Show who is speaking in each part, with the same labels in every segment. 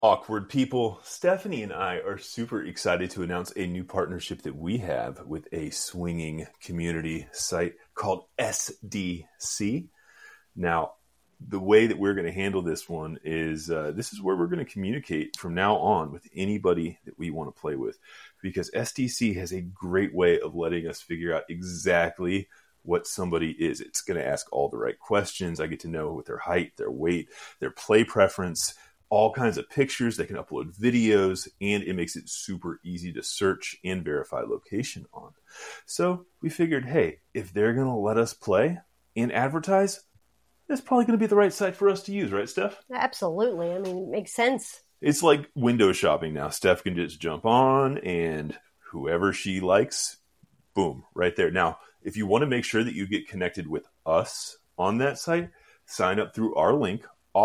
Speaker 1: Awkward people, Stephanie and I are super excited to announce a new partnership that we have with a swinging community site called SDC. Now, the way that we're going to handle this one is this is where we're going to communicate from now on with anybody that we want to play with, because SDC has a great way of letting us figure out exactly what somebody is. It's going to ask all the right questions. I get to know what their height, their weight, their play preference, all kinds of pictures. They can upload videos, and it makes it super easy to search and verify location on. So we figured, hey, if they're going to let us play and advertise, that's probably going to be the right site for us to use, right, Steph?
Speaker 2: Absolutely. I mean, it makes sense.
Speaker 1: It's like window shopping now. Steph can just jump on, and whoever she likes, boom, right there. Now, if you want to make sure that you get connected with us on that site, sign up through our link,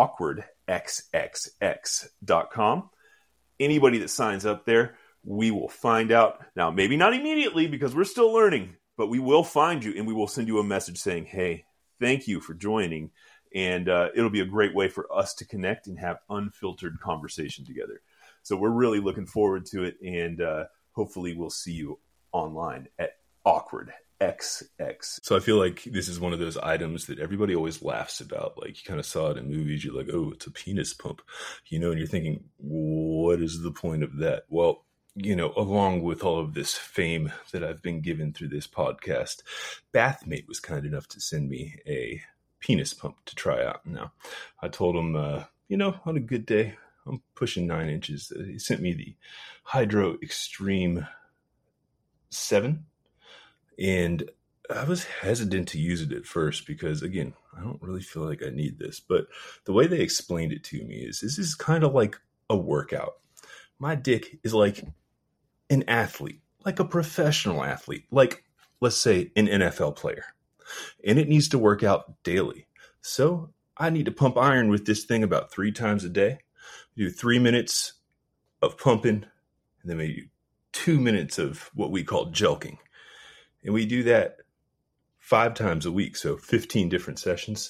Speaker 1: awkwardxxx.com. Anybody that signs up there, we will find out. Now, maybe not immediately because we're still learning, but we will find you and we will send you a message saying, hey, thank you for joining. And it'll be a great way for us to connect and have unfiltered conversation together. So we're really looking forward to it. And hopefully we'll see you online at awkwardxx. So I feel like this is one of those items that everybody always laughs about. Like, you kind of saw it in movies. You're like, oh, it's a penis pump, and you're thinking, what is the point of that? Well, along with all of this fame that I've been given through this podcast, Bathmate was kind enough to send me a penis pump to try out. Now, I told him, on a good day, I'm pushing 9 inches. He sent me the Hydro Extreme 7. And I was hesitant to use it at first because, again, I don't really feel like I need this. But the way they explained it to me is this is kind of like a workout. My dick is like an athlete, like a professional athlete, like, let's say, an NFL player. And it needs to work out daily. So I need to pump iron with this thing about 3 times a day. Do 3 minutes of pumping, and then maybe 2 minutes of what we call jelking. And we do that 5 times a week, so 15 different sessions.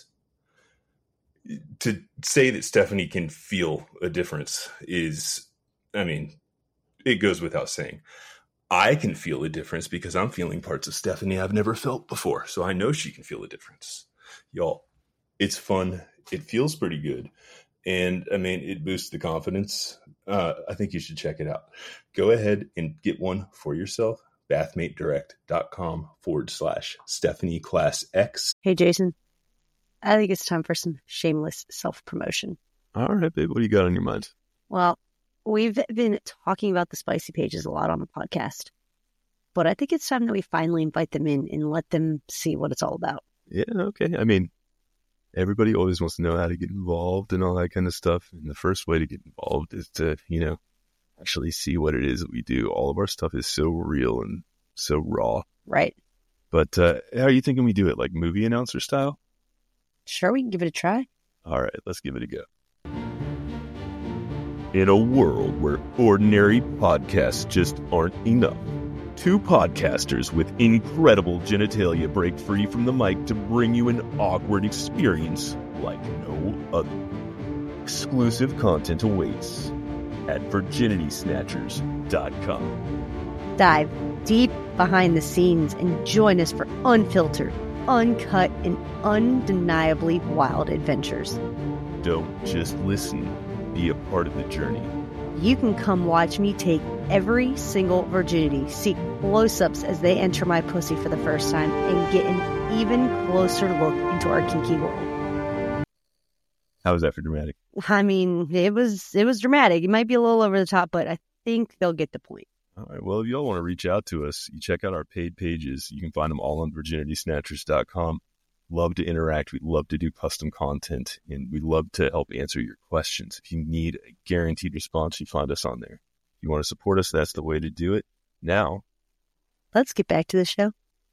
Speaker 1: To say that Stephanie can feel a difference is, it goes without saying. I can feel a difference because I'm feeling parts of Stephanie I've never felt before. So I know she can feel a difference. Y'all, it's fun. It feels pretty good. And it boosts the confidence. I think you should check it out. Go ahead and get one for yourself. bathmatedirect.com/Stephanie Class X.
Speaker 2: Hey, Jason. I think it's time for some shameless self-promotion.
Speaker 1: All right, babe. What do you got on your mind?
Speaker 2: Well, we've been talking about the spicy pages a lot on the podcast, but I think it's time that we finally invite them in and let them see what it's all about.
Speaker 3: Yeah, okay. Everybody always wants to know how to get involved and all that kind of stuff. And the first way to get involved is to, actually see what it is that we do. All of our stuff is so real and so raw.
Speaker 2: Right.
Speaker 3: But how are you thinking we do it? Like movie announcer style?
Speaker 2: Sure, we can give it a try.
Speaker 3: All right, let's give it a go. In a world where ordinary podcasts just aren't enough, 2 podcasters with incredible genitalia break free from the mic to bring you an awkward experience like no other. Exclusive content awaits at virginitysnatchers.com.
Speaker 2: Dive deep behind the scenes and join us for unfiltered, uncut, and undeniably wild adventures.
Speaker 3: Don't just listen, be a part of the journey.
Speaker 2: You can come watch me take every single virginity, see close-ups as they enter my pussy for the first time, and get an even closer look into our kinky world.
Speaker 3: How was that for dramatic?
Speaker 2: It was dramatic. It might be a little over the top, but I think they'll get the point.
Speaker 3: All right. Well, if y'all want to reach out to us, you check out our paid pages. You can find them all on virginitysnatchers.com. Love to interact. We'd love to do custom content, and we'd love to help answer your questions. If you need a guaranteed response, you find us on there. If you want to support us, that's the way to do it. Now,
Speaker 2: let's get back to the show.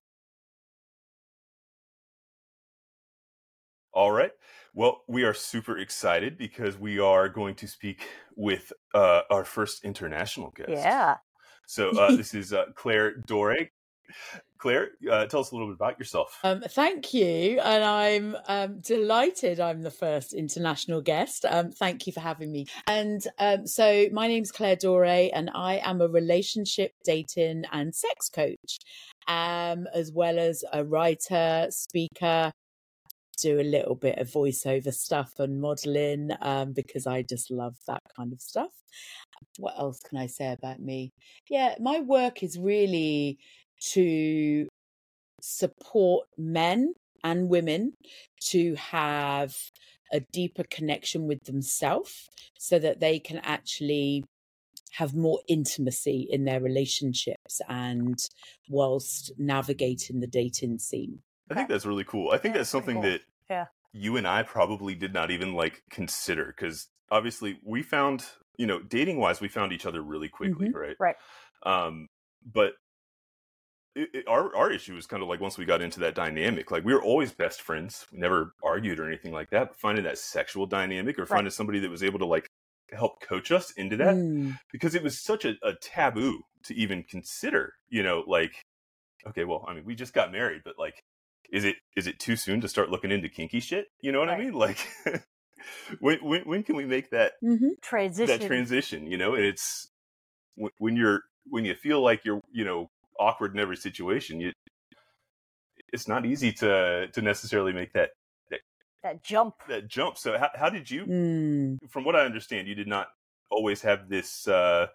Speaker 1: All right. Well, we are super excited because we are going to speak with our first international guest.
Speaker 2: Yeah.
Speaker 1: So this is Claire Dore. Claire, tell us a little bit about yourself.
Speaker 4: Thank you. And I'm delighted I'm the first international guest. Thank you for having me. And so my name's Claire Dore, and I am a relationship, dating and sex coach, as well as a writer, speaker, do a little bit of voiceover stuff and modeling because I just love that kind of stuff. What else can I say about me? Yeah, my work is really to support men and women to have a deeper connection with themselves so that they can actually have more intimacy in their relationships and whilst navigating the dating scene.
Speaker 1: I think that's really cool. I think that's something
Speaker 5: cool.
Speaker 1: that you and I probably did not even consider, because obviously we found, dating wise, we found each other really quickly, right?
Speaker 5: Right.
Speaker 1: But our issue was kind of once we got into that dynamic, we were always best friends. We never argued or anything like that. But finding that sexual dynamic or finding somebody that was able to help coach us into that, because it was such a taboo to even consider, okay, well, I mean, we just got married, but is it too soon to start looking into kinky shit? You know what I mean? When can we make that
Speaker 5: transition?
Speaker 1: That transition, and it's when you feel like you're, awkward in every situation, it's not easy to necessarily make that
Speaker 5: jump.
Speaker 1: So how did you, from what I understand, you did not always have this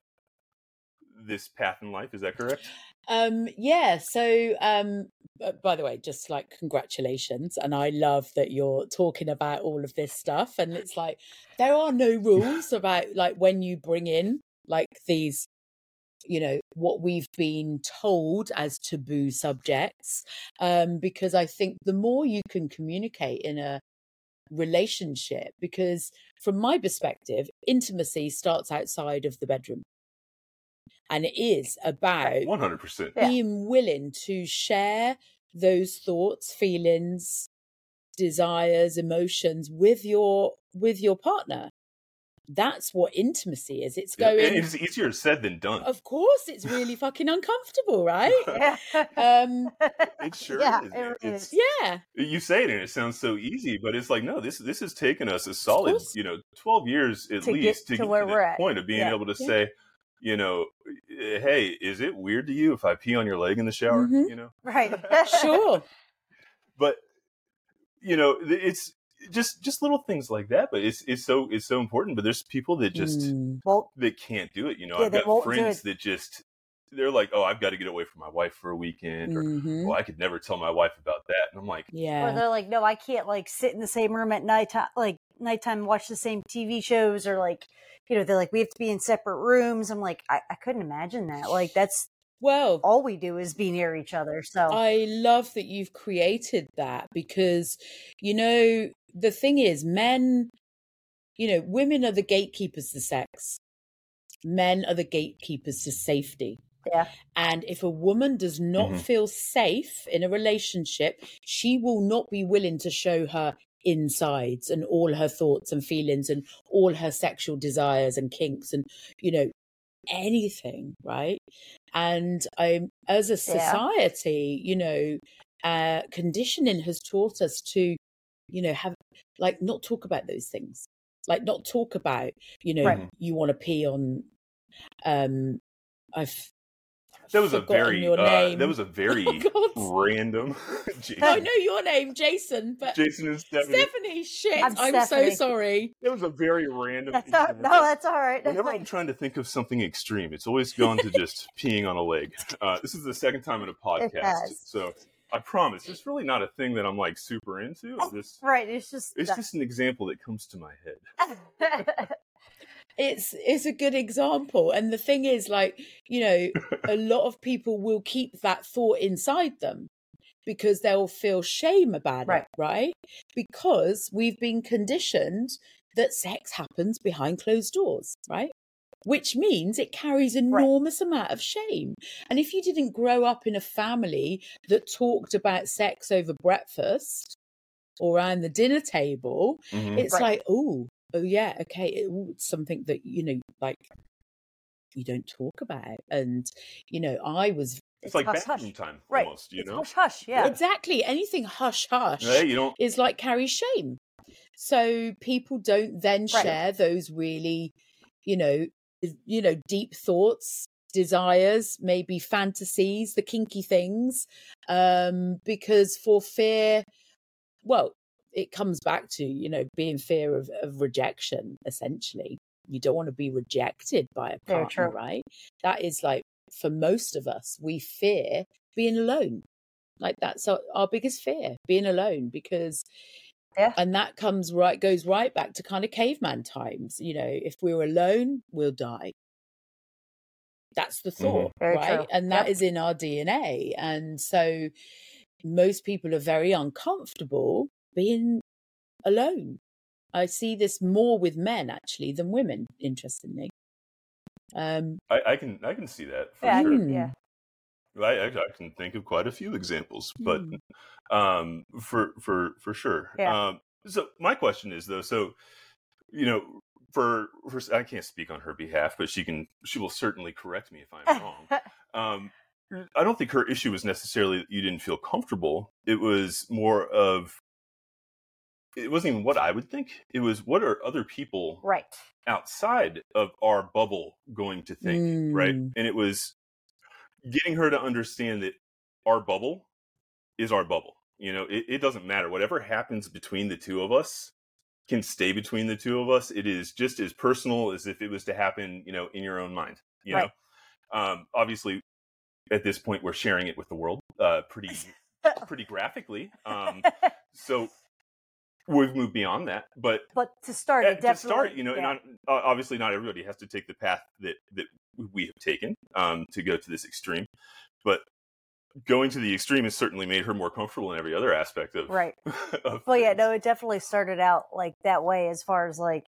Speaker 1: path in life, is that correct?
Speaker 4: Yeah. So, by the way, just congratulations. And I love that you're talking about all of this stuff. And it's there are no rules about when you bring in these, what we've been told as taboo subjects. Because I think the more you can communicate in a relationship, because from my perspective, intimacy starts outside of the bedroom. And it is about
Speaker 1: 100%
Speaker 4: being willing to share those thoughts, feelings, desires, emotions with your partner. That's what intimacy is. It's going.
Speaker 1: And it's easier said than done.
Speaker 4: Of course, it's really fucking uncomfortable, right?
Speaker 1: It sure
Speaker 5: is.
Speaker 1: It's,
Speaker 4: yeah.
Speaker 1: You say it and it sounds so easy, but it's no. This has taken us a solid, 12 years at least to get
Speaker 5: where
Speaker 1: to
Speaker 5: we're
Speaker 1: that
Speaker 5: at.
Speaker 1: point of being able to say, hey, is it weird to you if I pee on your leg in the shower?
Speaker 5: Right.
Speaker 4: Sure.
Speaker 1: But it's just little things like that. But it's so important. But there's people that just that can't do it. I've got friends that just they're like, oh, I've got to get away from my wife for a weekend, or well, I could never tell my wife about that. And I'm like,
Speaker 5: or they're like, no, I can't sit in the same room at nighttime, nighttime, watch the same TV shows, or they're like, we have to be in separate rooms. I'm like, I couldn't imagine that. That's all we do is be near each other. So
Speaker 4: I love that you've created that, because, the thing is, men, women are the gatekeepers to sex. Men are the gatekeepers to safety.
Speaker 5: Yeah.
Speaker 4: And if a woman does not feel safe in a relationship, she will not be willing to show her insides and all her thoughts and feelings and all her sexual desires and kinks and, anything, right? And as a society, conditioning has taught us to, have not talk about those things, not talk about, you want to pee on,
Speaker 1: That was a very random.
Speaker 4: I know your name, Jason, but
Speaker 1: Jason and Stephanie.
Speaker 4: Stephanie, shit,
Speaker 5: I'm
Speaker 4: so sorry.
Speaker 1: That was a very random.
Speaker 5: That's all right.
Speaker 1: Whenever I'm trying to think of something extreme, it's always gone to just peeing on a leg. This is the second time in a podcast, so I promise it's really not a thing that I'm super into.
Speaker 5: Right, it's just
Speaker 1: an example that comes to my head.
Speaker 4: It's a good example. And the thing is, a lot of people will keep that thought inside them because they'll feel shame about it, right? Because we've been conditioned that sex happens behind closed doors, right? Which means it carries enormous amount of shame. And if you didn't grow up in a family that talked about sex over breakfast or around the dinner table, it's oh yeah, okay, it's something that, you don't talk about. And, I was
Speaker 1: It's like
Speaker 5: hush,
Speaker 1: bathroom
Speaker 5: hush.
Speaker 1: time,
Speaker 5: Right.
Speaker 1: almost, you
Speaker 5: It's
Speaker 1: know?
Speaker 5: hush hush, yeah.
Speaker 4: Exactly. Anything hush hush
Speaker 1: Right? You don't.
Speaker 4: is like carries shame. So people don't then
Speaker 5: Right.
Speaker 4: share those really, deep thoughts, desires, maybe fantasies, the kinky things, because for fear, well, it comes back to, being fear of rejection, essentially. You don't want to be rejected by a
Speaker 5: Very
Speaker 4: partner,
Speaker 5: true.
Speaker 4: right? That is like, for most of us, we fear being alone. Like that's our biggest fear, being alone, because and that goes right back to kind of caveman times. If we're alone, we'll die. That's the thought, right?
Speaker 5: True.
Speaker 4: And that is in our DNA. And so most people are very uncomfortable being alone. I see this more with men actually than women, interestingly.
Speaker 1: I can see that for sure. I can think of quite a few examples, but for sure.
Speaker 5: Yeah.
Speaker 1: So my question is though, so for I can't speak on her behalf, but she will certainly correct me if I'm wrong. I don't think her issue was necessarily that you didn't feel comfortable. It was more of, it wasn't even what I would think. It was, what are other people outside of our bubble going to think, right? And it was getting her to understand that our bubble is our bubble. It doesn't matter. Whatever happens between the two of us can stay between the two of us. It is just as personal as if it was to happen, in your own mind. Obviously, at this point, we're sharing it with the world pretty graphically. So we've moved beyond that. But
Speaker 5: to start, it definitely.
Speaker 1: And obviously not everybody has to take the path that we have taken to go to this extreme. But going to the extreme has certainly made her more comfortable in every other aspect of
Speaker 5: Well, yeah, no, it definitely started out like that way, as far as like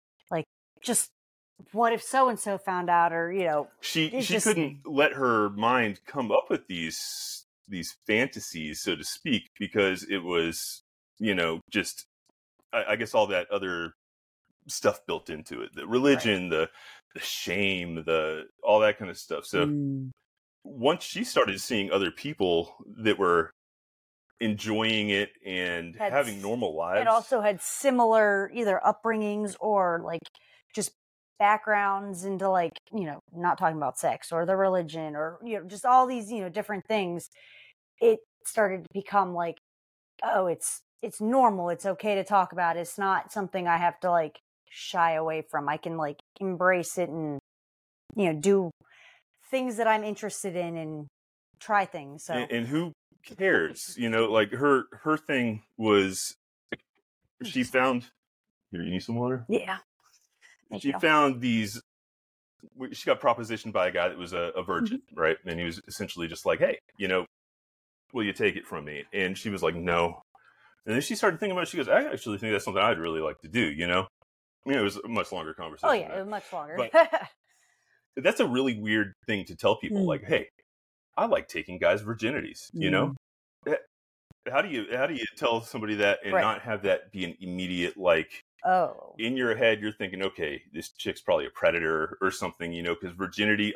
Speaker 5: just what if so and so found out, or
Speaker 1: she couldn't let her mind come up with these fantasies, so to speak, because it was just I guess all that other stuff built into it, the religion, the shame, all that kind of stuff. So once she started seeing other people that were enjoying it and having normal lives,
Speaker 5: and also had similar either upbringings or like just backgrounds into not talking about sex or the religion or just all these different things, it started to become like, oh, it's normal, it's okay to talk about, it's not something I have to shy away from. I can embrace it and do things that I'm interested in and try things. So
Speaker 1: and who cares? Her thing was, she found, here, you need some water?
Speaker 5: Yeah.
Speaker 1: She found these, she got propositioned by a guy that was a virgin, right? And he was essentially just like, hey, will you take it from me? And she was like, no. And then she started thinking about it. She goes, I actually think that's something I'd really like to do, it was a much longer conversation.
Speaker 5: Oh, yeah, it was much longer.
Speaker 1: But that's a really weird thing to tell people, like, hey, I like taking guys' virginities, How do you tell somebody that and not have that be an immediate, in your head, you're thinking, okay, this chick's probably a predator or something, because virginity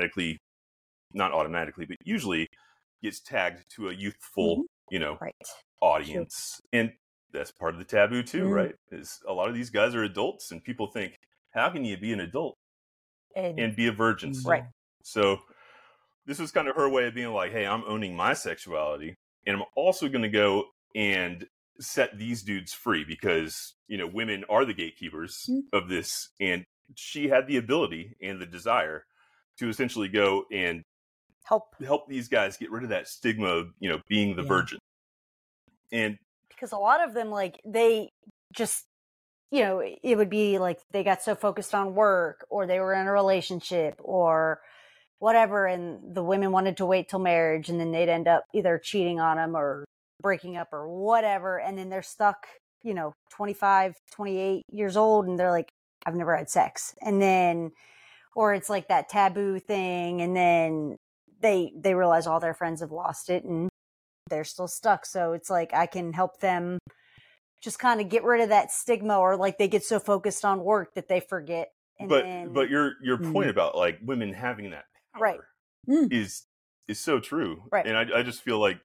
Speaker 1: not automatically, but usually gets tagged to a youthful, audience. And that's part of the taboo too, right? Is a lot of these guys are adults and people think, how can you be an adult and be a virgin still?
Speaker 5: Right.
Speaker 1: So this was kind of her way of being like, hey, I'm owning my sexuality and I'm also going to go and set these dudes free because, women are the gatekeepers of this. And she had the ability and the desire to essentially go and help these guys get rid of that stigma of, being the virgin. And
Speaker 5: because a lot of them, they just, it would be like they got so focused on work or they were in a relationship or whatever, and the women wanted to wait till marriage, and then they'd end up either cheating on them or breaking up or whatever, and then they're stuck, 25, 28 years old, and they're like, I've never had sex. And then, or it's like that taboo thing, and then they realize all their friends have lost it and they're still stuck. So it's like I can help them just kind of get rid of that stigma, or they get so focused on work that they forget. And
Speaker 1: but your point about women having that power is is so true.
Speaker 5: Right.
Speaker 1: And I just feel like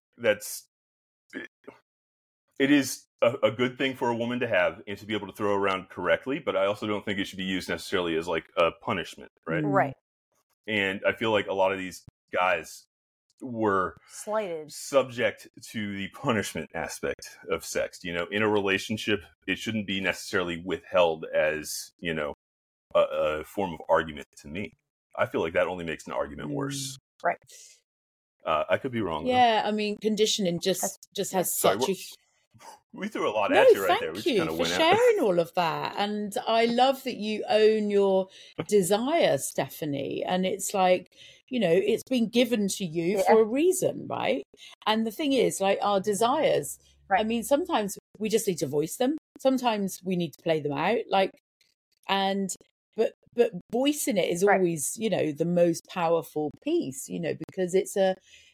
Speaker 1: it is a good thing for a woman to have and to be able to throw around correctly, but I also don't think it should be used necessarily as like a punishment, right?
Speaker 5: Right.
Speaker 1: And I feel like a lot of these guys were
Speaker 5: slighted,
Speaker 1: subject to the punishment aspect of sex. You know, in a relationship, it shouldn't be necessarily withheld as, you know, a form of argument to me. I feel like that only makes an argument worse.
Speaker 5: Right.
Speaker 1: I could be wrong.
Speaker 4: Yeah, though. I mean, conditioning just has such a...
Speaker 1: We threw a lot at you right there.
Speaker 4: Thank you for sharing all of that. And I love that you own your desire, Stephanie. And it's like, you know, it's been given to you for a reason, right? And the thing is, like, our desires, I mean, sometimes we just need to voice them. Sometimes we need to play them out. Like, but voicing it is always, you know, the most powerful piece, you know, because it's a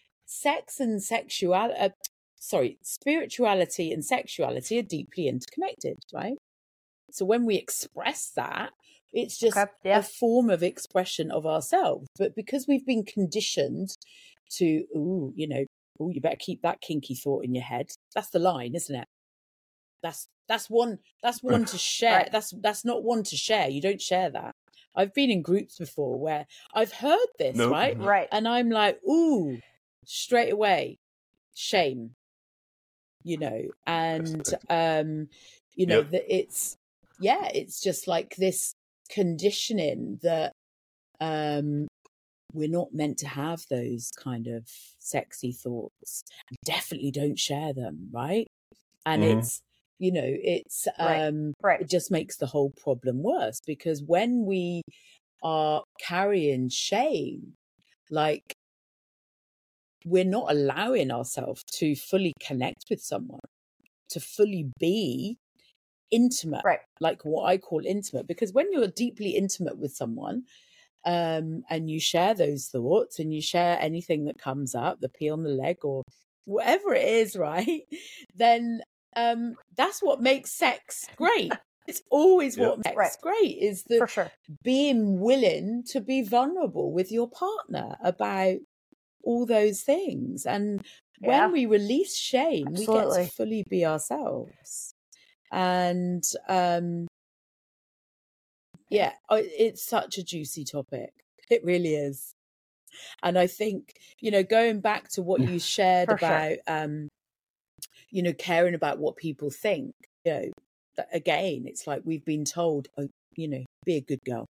Speaker 4: spirituality and sexuality are deeply interconnected, right? So when we express that, it's just a form of expression of ourselves. But because we've been conditioned to, you better keep that kinky thought in your head. That's the line, isn't it? That's one to share. That's not one to share. You don't share that. I've been in groups before where I've heard this, right?
Speaker 5: Right.
Speaker 4: And I'm like, straight away, shame. You know, and you know that it's just like this conditioning that we're not meant to have those kind of sexy thoughts. Definitely don't share them, right? And it's, you know, it's it just makes the whole problem worse, because when we are carrying shame, like, we're not allowing ourselves to fully connect with someone, to fully be intimate, like what I call intimate. Because when you're deeply intimate with someone, and you share those thoughts and you share anything that comes up, the pee on the leg or whatever it is, right? Then that's what makes sex great. It's always what makes sex great, is the being willing to be vulnerable with your partner about all those things. And when we release shame, we get to fully be ourselves. And it's such a juicy topic. It really is. And I think, you know, going back to what you shared about you know, caring about what people think, you know, that again, it's like we've been told, you know, be a good girl,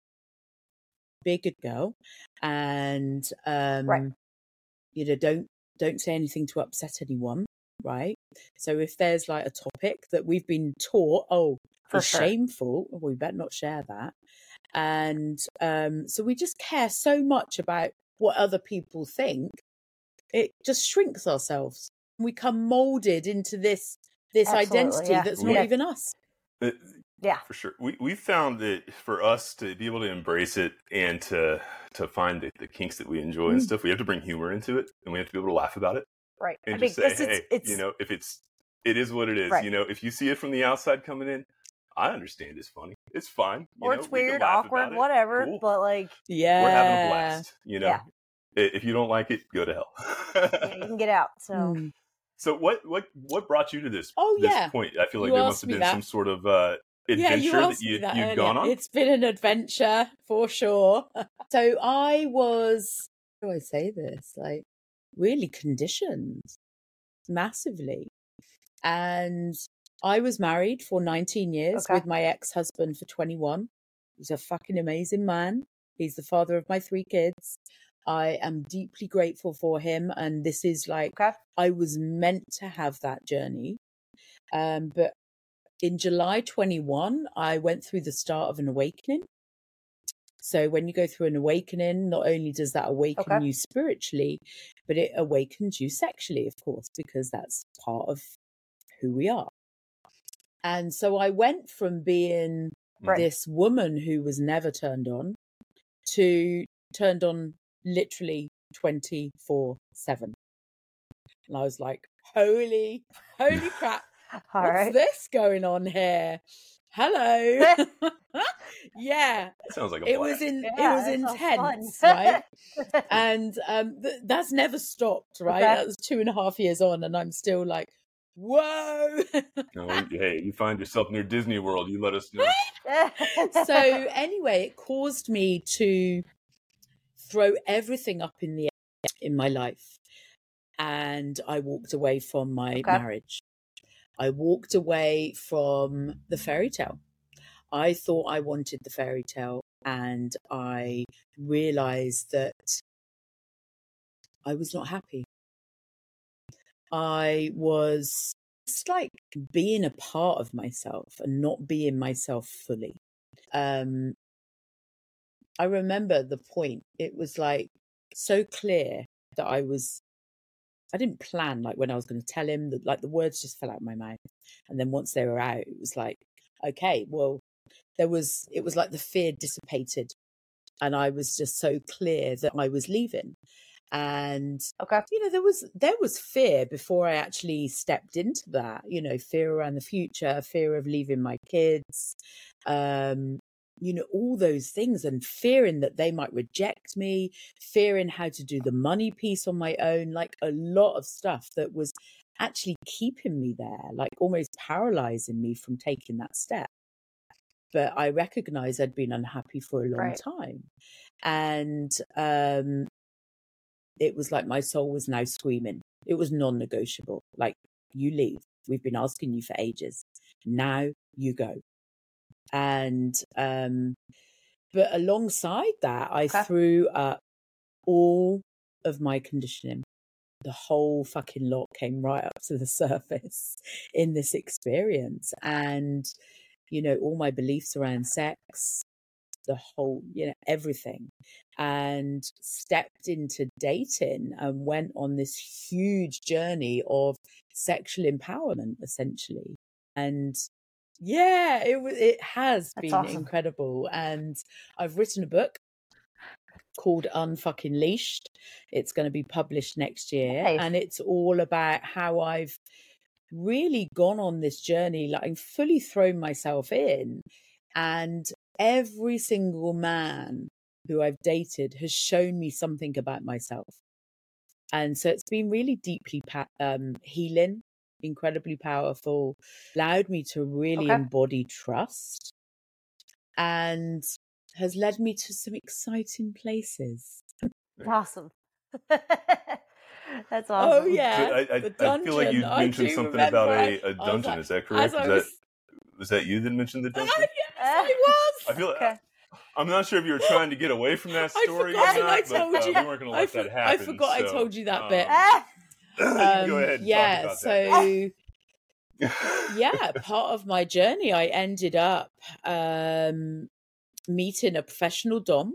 Speaker 4: and you know, don't say anything to upset anyone, right? So if there's like a topic that we've been taught, is shameful, we better not share that. And so we just care so much about what other people think, it just shrinks ourselves. We come molded into this identity that's not even us.
Speaker 1: For sure. We found that for us to be able to embrace it and to find the kinks that we enjoy and stuff, we have to bring humor into it, and we have to be able to laugh about it.
Speaker 5: Right.
Speaker 1: And just say, hey, you know, if it is what it is. You know, if you see it from the outside coming in, I understand it's funny. It's fine.
Speaker 5: Or it's weird, awkward, whatever. Cool. But like,
Speaker 1: we're having a blast. You know, if you don't like it, go to hell.
Speaker 5: You can get out. So.
Speaker 1: So what brought you to this point? I feel like
Speaker 4: you
Speaker 1: there must have been some sort of adventure that you'd gone on.
Speaker 4: It's been an adventure for sure. So I was, how do I say this? Like, really conditioned massively. And I was married for 19 years with my ex-husband for 21. He's a fucking amazing man. He's the father of my 3 kids. I am deeply grateful for him. And this is like, I was meant to have that journey. But in July 21, I went through the start of an awakening. So when you go through an awakening, not only does that awaken you spiritually, but it awakens you sexually, of course, because that's part of who we are. And so I went from being this woman who was never turned on to turned on literally 24/7. And I was like, holy crap. What's this going on here? Hello. Yeah.
Speaker 1: Sounds like a
Speaker 4: it
Speaker 1: blast.
Speaker 4: was intense, right? And that's never stopped, right? That was 2.5 years on, and I'm still like, whoa.
Speaker 1: Hey, you find yourself near Disney World, you let us know.
Speaker 4: So anyway, it caused me to throw everything up in the air in my life, and I walked away from my marriage. I walked away from the fairy tale. I thought I wanted the fairy tale, and I realized that I was not happy. I was just like being a part of myself and not being myself fully. I remember the point. It was like so clear that I didn't plan like when I was going to tell him that, like, the words just fell out of my mouth. And then once they were out, it was like, okay, well, it was like the fear dissipated, and I was just so clear that I was leaving. And, you know, there was fear before I actually stepped into that, you know, fear around the future, fear of leaving my kids, you know, all those things, and fearing that they might reject me, fearing how to do the money piece on my own, like a lot of stuff that was actually keeping me there, like almost paralyzing me from taking that step. But I recognized I'd been unhappy for a long time. And it was like my soul was now screaming. It was non-negotiable. Like, you leave. We've been asking you for ages. Now you go. And but alongside that, I threw up all of my conditioning. The whole fucking lot came right up to the surface in this experience. And, you know, all my beliefs around sex, the whole, you know, everything, and stepped into dating and went on this huge journey of sexual empowerment, essentially. And yeah, it has been awesome. Incredible. And I've written a book called Unfucking Leashed. It's going to be published next year. Nice. And it's all about how I've really gone on this journey, like fully thrown myself in. And every single man who I've dated has shown me something about myself. And so it's been really deeply healing, incredibly powerful, allowed me to really embody trust, and has led me to some exciting places.
Speaker 5: Awesome. That's awesome.
Speaker 4: Oh, yeah.
Speaker 1: I feel like you mentioned something about a dungeon. Is that correct? Was that you that mentioned the dungeon?
Speaker 4: Yes, I was.
Speaker 1: I feel like I'm not sure if you were trying to get away from that story or not, but we weren't going to let that happen.
Speaker 4: I forgot I told you that bit.
Speaker 1: Go ahead and talk about that.
Speaker 4: Yeah, part of my journey, I ended up meeting a professional dom,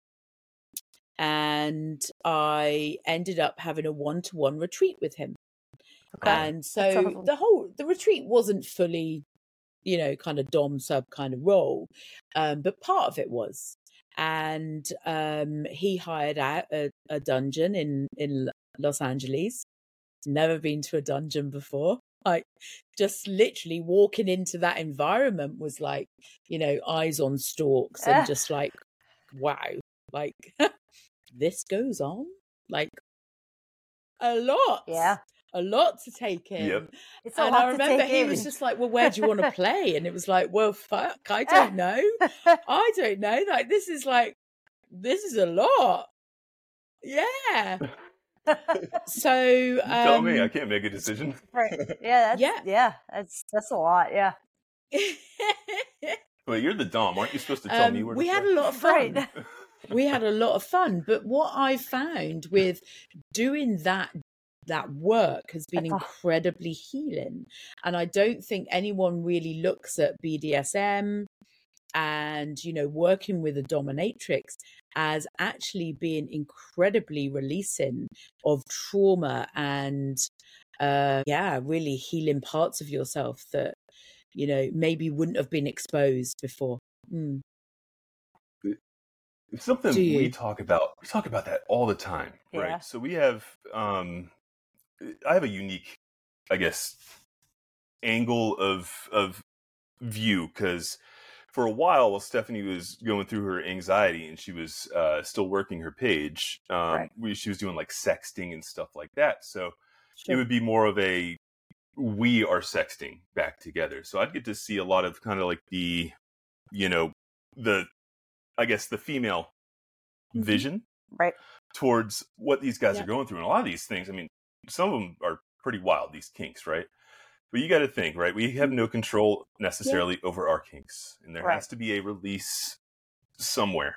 Speaker 4: and I ended up having a one-to-one retreat with him. And so the retreat wasn't fully, you know, kind of dom sub kind of role, but part of it was. And he hired out a dungeon in Los Angeles. Never been to a dungeon before. Like, just literally walking into that environment was like, you know, eyes on stalks, and just like, wow, like this goes on, like a lot.
Speaker 5: Yeah.
Speaker 4: A lot to take in.
Speaker 1: Yep.
Speaker 5: It's a
Speaker 4: and
Speaker 5: lot
Speaker 4: I remember he was just like, well, where do you want to play? And it was like, well, fuck, I don't know. I don't know. Like, this is a lot. Yeah. So
Speaker 1: you tell me, I can't make a decision.
Speaker 5: Right. Yeah, that's a lot. Yeah.
Speaker 1: Well, you're the dom. Aren't you supposed to tell me where to play?
Speaker 4: We had a lot of fun.
Speaker 5: Right.
Speaker 4: We had a lot of fun. But what I found with doing that work has been incredibly healing. And I don't think anyone really looks at BDSM and, you know, working with a dominatrix as actually being incredibly releasing of trauma and, really healing parts of yourself that, you know, maybe wouldn't have been exposed before.
Speaker 1: It's something we talk about that all the time, right?
Speaker 5: Yeah.
Speaker 1: So we have, I have a unique, I guess, angle of view, because for a while Stephanie was going through her anxiety and she was still working her page, she was doing like sexting and stuff like that. So it would be more of a, we are sexting back together. So I'd get to see a lot of kind of like the, you know, I guess the female vision towards what these guys are going through. And a lot of these things, I mean, some of them are pretty wild, these kinks, right? But you got to think, right? We have no control necessarily over our kinks, and there has to be a release somewhere.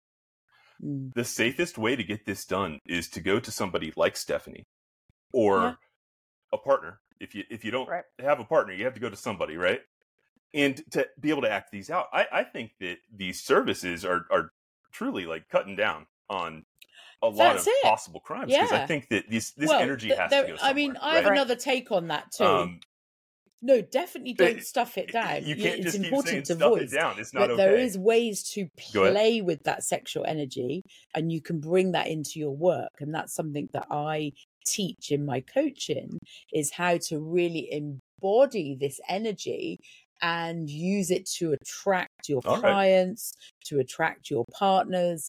Speaker 1: The safest way to get this done is to go to somebody like Stephanie or a partner. If you don't have a partner, you have to go to somebody, right? And to be able to act these out. I think that these services are truly like cutting down on a lot of possible crimes, because I think that this energy has to go somewhere.
Speaker 4: I mean, I have another take on that too. No, definitely don't stuff it down.
Speaker 1: You can't
Speaker 4: it's
Speaker 1: just
Speaker 4: important
Speaker 1: keep saying
Speaker 4: to voice.
Speaker 1: Stuff it down. It's not okay.
Speaker 4: There is ways to play with that sexual energy, and you can bring that into your work. And that's something that I teach in my coaching, is how to really embody this energy and use it to attract your clients, to attract your partners.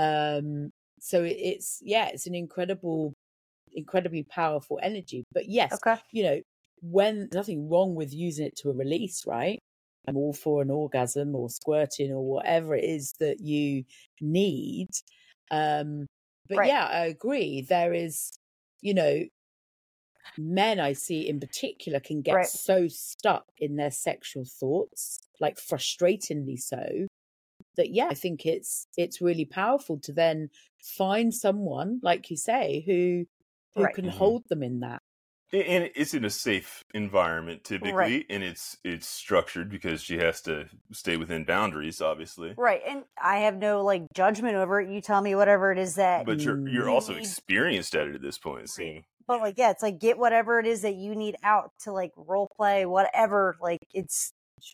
Speaker 4: So it's an incredibly powerful energy. But yes, you know, when nothing wrong with using it to a release, right? I'm all for an orgasm or squirting or whatever it is that you need. But yeah, I agree. There is, you know, men I see in particular can get so stuck in their sexual thoughts, like frustratingly so, that I think it's really powerful to then find someone, like you say, who can hold them in that.
Speaker 1: And it's in a safe environment typically, and it's structured because she has to stay within boundaries, obviously.
Speaker 5: Right, and I have no like judgment over it. You tell me whatever it is that.
Speaker 1: But you're also experienced at it at this point, so.
Speaker 5: But like, it's like get whatever it is that you need out to like role play, whatever. Like it's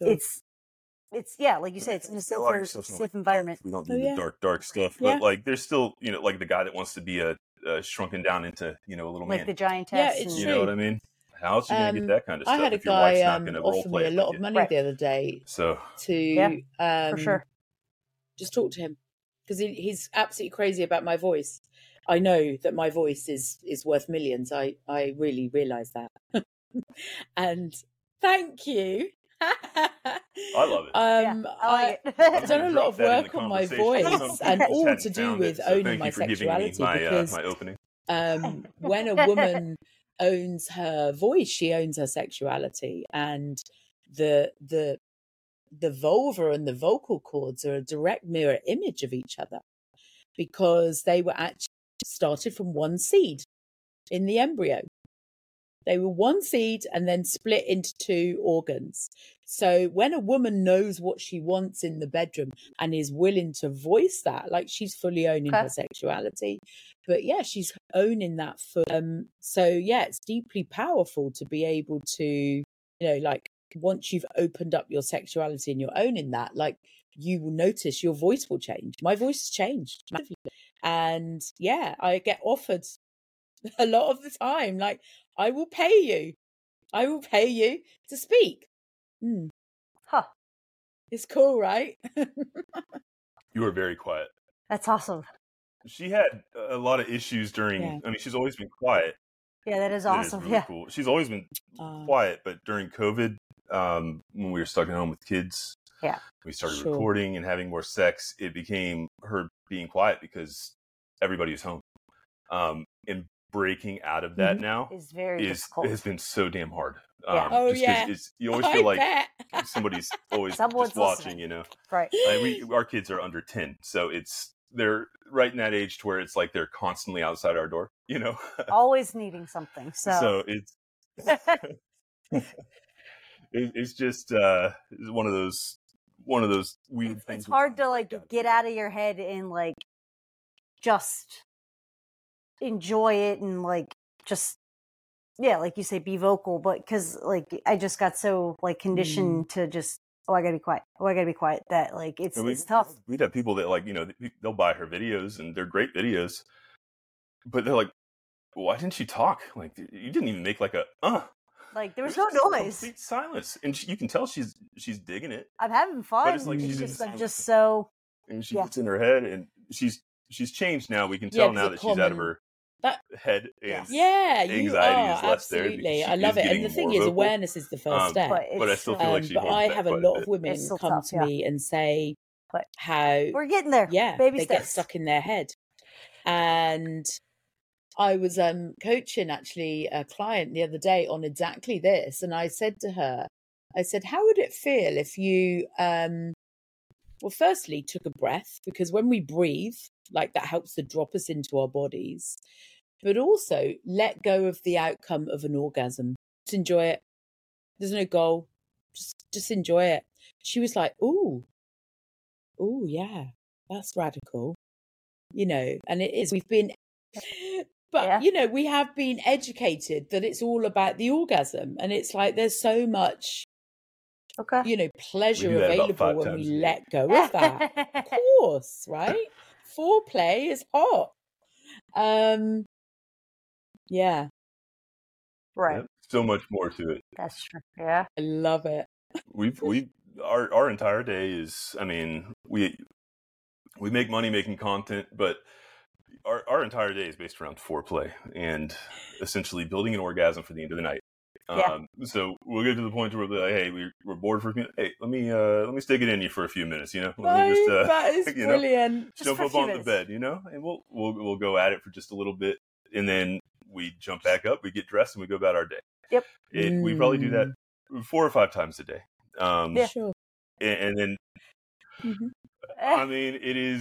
Speaker 5: like you said, it's in a safe environment.
Speaker 1: We don't do the dark stuff, but like there's still, you know, like the guy that wants to be a shrunken down into, you know, a little
Speaker 5: like
Speaker 1: man.
Speaker 5: the giantess.
Speaker 4: Yeah, it's
Speaker 1: you
Speaker 4: true.
Speaker 1: know what I mean? How else are you gonna get that kind of stuff?
Speaker 4: I had a guy offer me a lot of money the other day to
Speaker 5: for sure,
Speaker 4: just talk to him, because he's absolutely crazy about my voice. I know that my voice is worth millions. I really realise that. And thank you.
Speaker 1: I love it.
Speaker 5: I like it.
Speaker 4: I've done a lot of work on my voice, and all to do with owning my sexuality. Because
Speaker 1: my opening.
Speaker 4: When a woman owns her voice, she owns her sexuality, and the vulva and the vocal cords are a direct mirror image of each other, because they were actually started from one seed in the embryo. They were one seed and then split into two organs. So when a woman knows what she wants in the bedroom and is willing to voice that, like she's fully owning her sexuality, but she's owning that for so it's deeply powerful to be able to, you know, like once you've opened up your sexuality and you're owning that, like you will notice your voice will change. My voice has changed massively. And I get offered a lot of the time, like, I will pay you to speak. It's cool, right?
Speaker 1: You were very quiet.
Speaker 5: That's awesome.
Speaker 1: She had a lot of issues during, I mean, she's always been quiet.
Speaker 5: Yeah, that is awesome.
Speaker 1: Really cool. She's always been quiet, but during COVID, when we were stuck at home with kids, we started recording and having more sex. It became her being quiet because everybody was home. And breaking out of that now
Speaker 5: is very difficult.
Speaker 1: Has been so damn hard. You always feel like somebody's always just watching, listening. You know,
Speaker 5: right?
Speaker 1: Our kids are under 10, so they're right in that age to where it's like they're constantly outside our door. You know,
Speaker 5: always needing something. So
Speaker 1: it's it's just one of those weird things.
Speaker 5: It's hard to like get out of your head and like just enjoy it and like just like you say, be vocal, but because like I just got so like conditioned to just I gotta be quiet that like it's tough.
Speaker 1: We'd have people that like, you know, they'll buy her videos and they're great videos, but they're like, why didn't you talk? Like, you didn't even make like a
Speaker 5: Like there was no noise.
Speaker 1: Complete silence, and you can tell she's digging it.
Speaker 5: I'm having fun.
Speaker 1: But it's like
Speaker 5: I'm just so.
Speaker 1: And she gets in her head, and she's changed now. We can tell now that she's out of her head, and anxiety is less there.
Speaker 4: Absolutely, I love it. And the thing is, awareness is the first step.
Speaker 1: But I still feel like she.
Speaker 4: But I have a lot of women come to me and say how
Speaker 5: we're getting there.
Speaker 4: Yeah,
Speaker 5: baby
Speaker 4: they
Speaker 5: steps.
Speaker 4: Get stuck in their head. And I was coaching actually a client the other day on exactly this, and I said to her, how would it feel if you well, firstly, took a breath, because when we breathe, like that helps to drop us into our bodies, but also let go of the outcome of an orgasm. Just enjoy it. There's no goal. Just enjoy it. She was like, ooh, yeah, that's radical, and it is. We've been, but, we have been educated that it's all about the orgasm. And it's like, there's so much, pleasure available when we let go of that. Of course, right? Foreplay is hot. Yeah.
Speaker 5: Right.
Speaker 1: Yep. So much more to it.
Speaker 5: That's true. Yeah.
Speaker 4: I love it.
Speaker 1: Our entire day is, I mean, we make money making content, but our entire day is based around foreplay and essentially building an orgasm for the end of the night. So we'll get to the point where we'll be like, hey, we're bored for a minute. Hey, let me stick it in you for a few minutes, Let me just,
Speaker 4: that is brilliant.
Speaker 1: Jump up on the bed, and we'll go at it for just a little bit, and then we jump back up, we get dressed, and we go about our day.
Speaker 5: Yep.
Speaker 1: We probably do that 4 or 5 times a day.
Speaker 4: Sure.
Speaker 1: And then, I mean,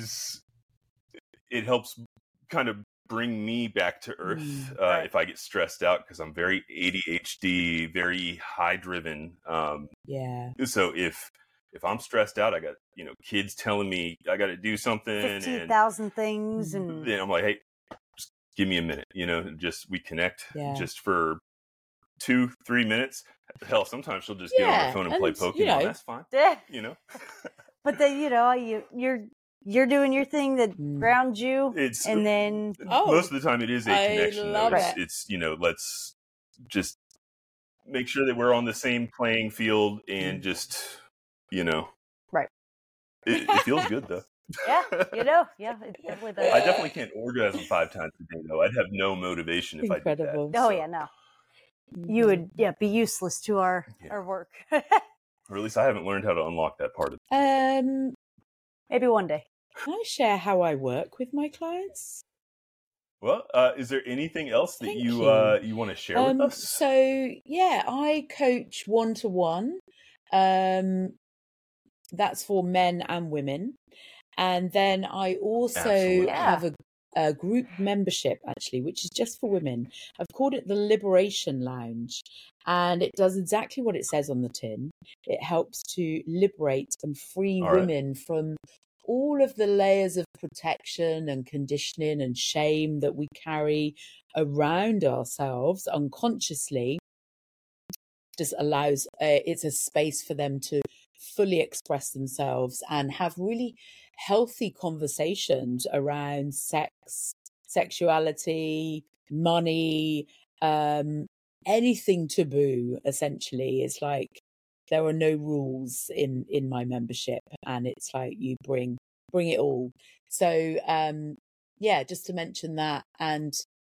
Speaker 1: it helps kind of bring me back to earth if I get stressed out, because I'm very ADHD, very high driven. So if I'm stressed out, I got kids telling me I got to do something,
Speaker 5: 15,000 things, and
Speaker 1: then I'm like, hey, just give me a minute, just we connect just for 2-3 minutes. Hell, sometimes she'll just get on her phone and play Pokemon. That's fine.
Speaker 5: But then you're doing your thing that grounds you, and then
Speaker 1: most of the time it is a connection.
Speaker 4: Love it.
Speaker 1: It's let's just make sure that we're on the same playing field, and just
Speaker 5: right.
Speaker 1: It feels good though.
Speaker 5: It definitely does.
Speaker 1: I definitely can't orgasm 5 times a day though. I'd have no motivation if I did that.
Speaker 5: Oh yeah, no. You would be useless to our work.
Speaker 1: Or at least I haven't learned how to unlock that part of it.
Speaker 5: Maybe one day.
Speaker 4: Can I share how I work with my clients?
Speaker 1: Well, is there anything else that you want to share with us?
Speaker 4: So I coach 1-to-1. That's for men and women, and then I also have a group membership, actually, which is just for women. I've called it the Liberation Lounge, and it does exactly what it says on the tin. It helps to liberate and free women from all of the layers of protection and conditioning and shame that we carry around ourselves unconsciously. Just allows it's a space for them to fully express themselves and have really healthy conversations around sex, sexuality, money, anything taboo. Essentially, it's like there are no rules in my membership, and it's like you bring it all. So just to mention that. And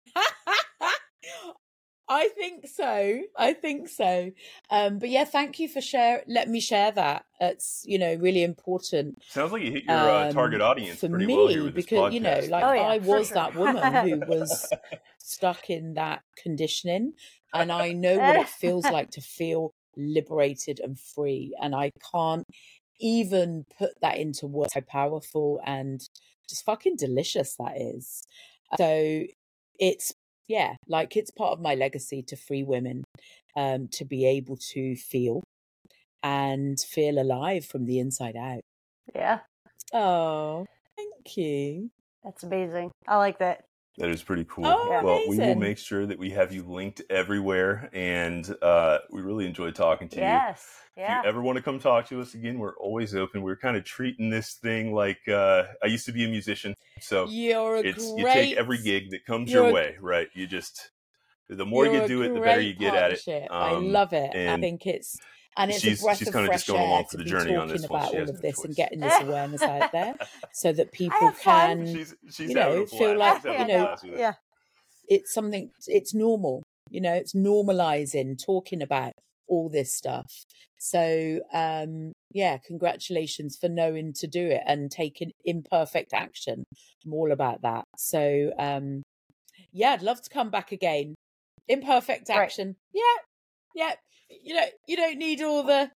Speaker 4: I think so. But yeah, thank you for let me share that. It's, really really important.
Speaker 1: Sounds like you hit your target audience
Speaker 4: for
Speaker 1: pretty
Speaker 4: me,
Speaker 1: well here with
Speaker 4: because,
Speaker 1: this podcast.
Speaker 4: I was that woman who was stuck in that conditioning, and I know what it feels like to feel liberated and free. And I can't even put that into words, how powerful and just fucking delicious that is. So it's, it's part of my legacy to free women, to be able to feel alive from the inside out.
Speaker 5: Yeah.
Speaker 4: Oh, thank you.
Speaker 5: That's amazing. I like that.
Speaker 1: That is pretty cool.
Speaker 4: Oh,
Speaker 1: well, we will
Speaker 4: amazing.
Speaker 1: make sure that we have you linked everywhere, and we really enjoyed talking to you.
Speaker 5: Yeah.
Speaker 1: If you ever want to come talk to us again, we're always open. We're kind of treating this thing like I used to be a musician, so you take every gig that comes your way, right? You just The more you do it, the better you get at it.
Speaker 4: I love it. I think it's a breath of fresh air to be talking about all of this and getting this awareness out there, so that people can, feel like it's something. It's normal. It's normalizing talking about all this stuff. So congratulations for knowing to do it and taking imperfect action. I'm all about that. So I'd love to come back again. Imperfect action. Right. You don't need all the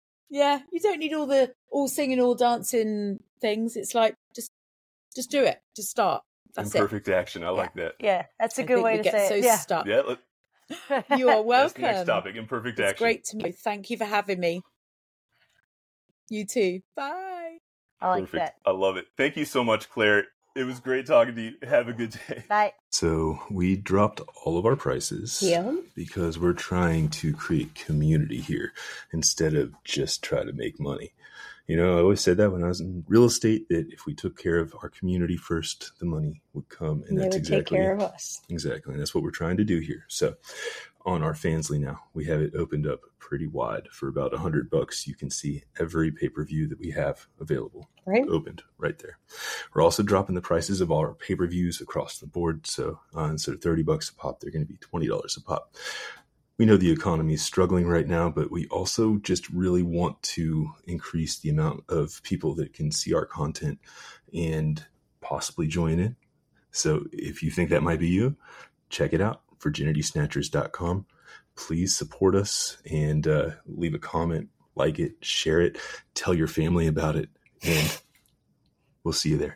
Speaker 4: all singing, all dancing things. It's like just do it. Just start. That's
Speaker 1: imperfect action. I like that.
Speaker 5: Yeah, that's a good way to say it.
Speaker 4: Stuck.
Speaker 1: Yeah.
Speaker 4: You are welcome.
Speaker 1: That's the next topic. Imperfect action.
Speaker 4: It's great to meet you. Thank you for having me. You too. Bye.
Speaker 5: I like that.
Speaker 1: I love it. Thank you so much, Claire. It was great talking to you. Have a good day.
Speaker 5: Bye.
Speaker 1: So we dropped all of our prices because we're trying to create community here instead of just try to make money. I always said that when I was in real estate, that if we took care of our community first, the money would come. And that's exactly,
Speaker 5: take care of us.
Speaker 1: Exactly. And that's what we're trying to do here. So on our Fansly now, we have it opened up pretty wide for about $100. You can see every pay-per-view that we have available.
Speaker 5: Right.
Speaker 1: Opened right there. We're also dropping the prices of all our pay-per-views across the board. So instead of $30 a pop, they're going to be $20 a pop. We know the economy is struggling right now, but we also just really want to increase the amount of people that can see our content and possibly join in. So if you think that might be you, check it out, virginitysnatchers.com. Please support us and leave a comment, like it, share it, tell your family about it, and we'll see you there.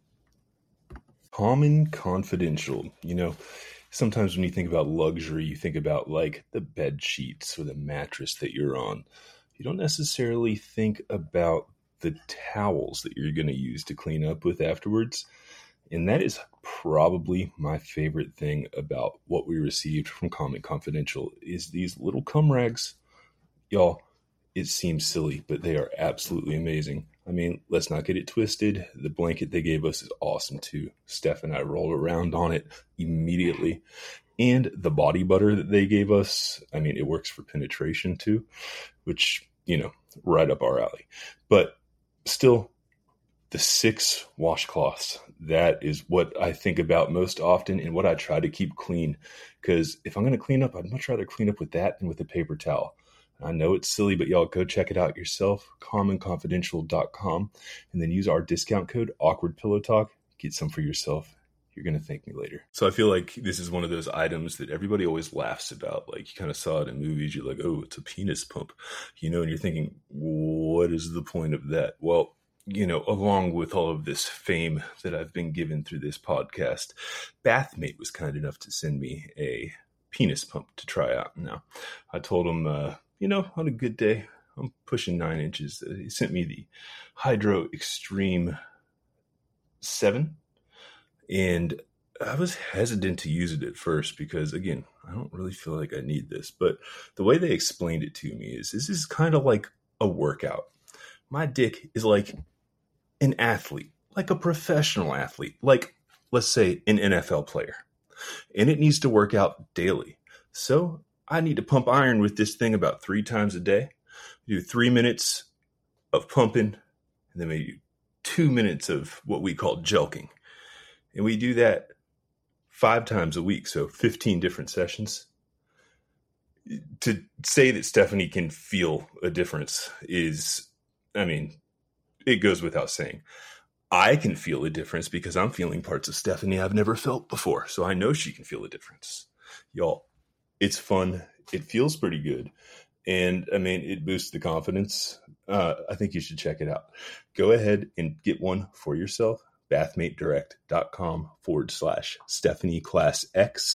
Speaker 1: Calm and confidential. Sometimes when you think about luxury, you think about like the bed sheets or the mattress that you're on. You don't necessarily think about the towels that you're going to use to clean up with afterwards. And that is probably my favorite thing about what we received from Calm and Confidential is these little cum rags. Y'all, it seems silly, but they are absolutely amazing. I mean, let's not get it twisted. The blanket they gave us is awesome too. Steph and I rolled around on it immediately. And the body butter that they gave us, I mean, it works for penetration too, which, right up our alley. But still, the 6 washcloths, that is what I think about most often and what I try to keep clean. Because if I'm going to clean up, I'd much rather clean up with that than with a paper towel. I know it's silly, but y'all go check it out yourself, calmandconfidential.com, and then use our discount code, AwkwardPillowTalk. Get some for yourself. You're going to thank me later. So I feel like this is one of those items that everybody always laughs about. Like, you kind of saw it in movies. You're like, oh, it's a penis pump, and you're thinking, what is the point of that? Well, along with all of this fame that I've been given through this podcast, Bathmate was kind enough to send me a penis pump to try out. Now, I told him, on a good day, I'm pushing 9 inches. He sent me the Hydro Extreme 7. And I was hesitant to use it at first because, again, I don't really feel like I need this. But the way they explained it to me is this is kind of like a workout. My dick is like an athlete, like a professional athlete, like, let's say, an NFL player. And it needs to work out daily. So I need to pump iron with this thing about 3 times a day. Do 3 minutes of pumping, and then maybe 2 minutes of what we call jelking. And we do that 5 times a week, so 15 different sessions. To say that Stephanie can feel a difference is, it goes without saying. I can feel a difference because I'm feeling parts of Stephanie I've never felt before, so I know she can feel a difference. Y'all, it's fun. It feels pretty good. And it boosts the confidence. I think you should check it out. Go ahead and get one for yourself. BathmateDirect.com/Stephanie Class X.